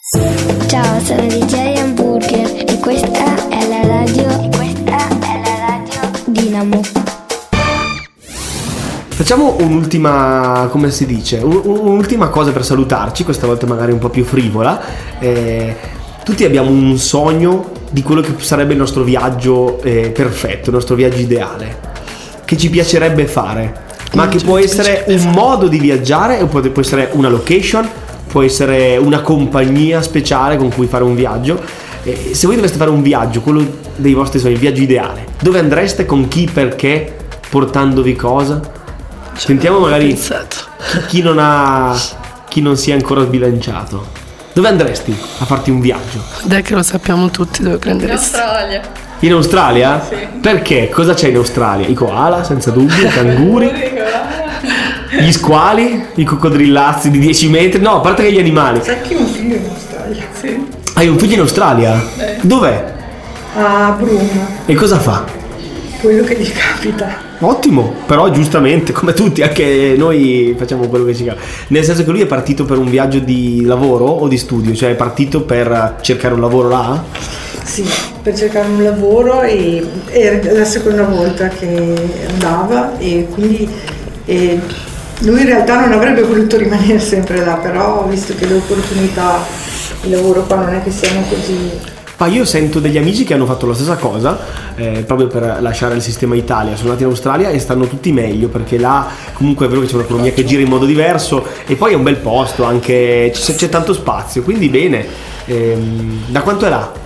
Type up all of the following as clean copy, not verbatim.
Ciao, sono DJ Hamburger e questa è la radio Dinamo. Facciamo un'ultima, come si dice, un'ultima cosa per salutarci, questa volta magari un po' più frivola. Tutti abbiamo un sogno di quello che sarebbe il nostro viaggio perfetto, il nostro viaggio ideale, che ci piacerebbe fare, ma che può essere un modo di viaggiare, o può essere una location, può essere una compagnia speciale con cui fare un viaggio. Se voi doveste fare un viaggio, quello dei vostri sogni, il viaggio ideale, dove andreste, con chi, perché, portandovi cosa? Sentiamo magari chi non si è ancora sbilanciato. Dove andresti a farti un viaggio? Dai che lo sappiamo tutti dove prenderesti. In Australia. In Australia? Sì. Perché? Cosa c'è in Australia? I koala, senza dubbio, i canguri, gli squali, i coccodrillazzi di 10 metri. No, a parte che gli animali. Sai che ho un figlio in Australia? Sì. Hai un figlio in Australia? Dov'è? A Bruma, E cosa fa? quello che gli capita. Ottimo, però giustamente, come tutti, anche noi facciamo quello che ci capita. Nel senso che lui è partito per un viaggio di lavoro o di studio? Cioè è partito per cercare un lavoro là? Sì, per cercare un lavoro e era la seconda volta che andava e quindi lui in realtà non avrebbe voluto rimanere sempre là, però visto che le opportunità di lavoro qua non è che siano così. Ma io sento degli amici che hanno fatto la stessa cosa, proprio per lasciare il sistema Italia, sono andati in Australia e stanno tutti meglio, perché là comunque è vero che c'è un'economia che gira in modo diverso e poi è un bel posto, anche c'è tanto spazio, quindi bene. Da quanto è là?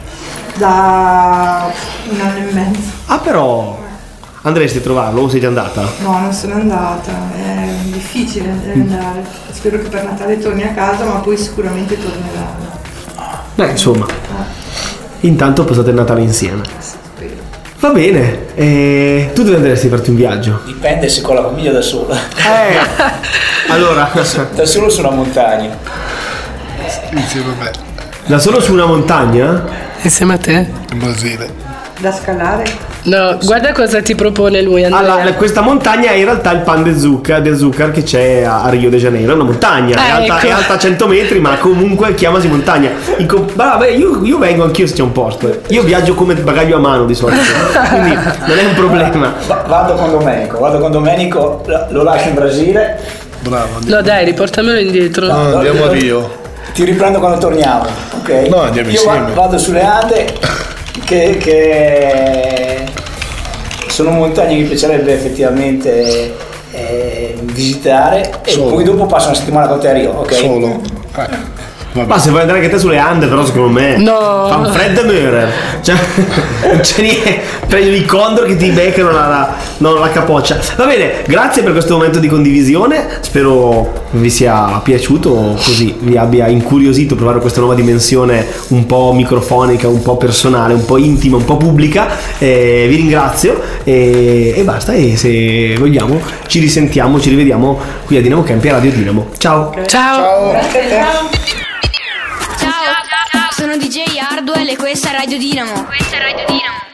Da un anno e mezzo. Ah, però andresti a trovarlo o sei già andata? No, non sono andata, è difficile andare. Spero che per Natale torni a casa, ma poi sicuramente tornerà. Beh, insomma, intanto passate il Natale insieme. Va bene, tu dove andresti a farti un viaggio? Dipende se con la famiglia da sola. Allora, Da solo su una montagna. Insieme a me, da solo su una montagna? Insieme a te? in Brasile. Da scalare? No, guarda cosa ti propone lui, Andrea. Allora, questa montagna è in realtà il Pan de Zuccar che c'è a Rio de Janeiro, è una montagna, è alta 100 metri, ma comunque chiamasi montagna. Vabbè, io vengo anch'io se c'è un posto. Io viaggio come bagaglio a mano di solito, quindi non è un problema. Vado con Domenico, lo lascio in Brasile. Bravo, andiamo. No dai, riportamelo indietro. No, andiamo a Rio. Ti riprendo quando torniamo, ok? No, andiamo Io insieme. vado sulle Ande, che sono montagne che mi piacerebbe effettivamente visitare. Solo. E poi dopo passo una settimana con te a Rio, ok? Solo. Vabbè. Ma se vuoi andare anche te sulle Ande, però secondo me No. fa un freddo mare. Cioè, non c'è niente, prendi i condor che ti beccano la capoccia. Va bene, grazie per questo momento di condivisione. Spero vi sia piaciuto, così vi abbia incuriosito provare questa nuova dimensione un po' microfonica, un po' personale, un po' intima, un po' pubblica. Vi ringrazio e basta. E se vogliamo ci risentiamo, ci rivediamo qui a Dinamo Campi, a Radio Dinamo. Ciao. Ciao. Ciao, sono DJ Hardwell e questa è Radio Dinamo.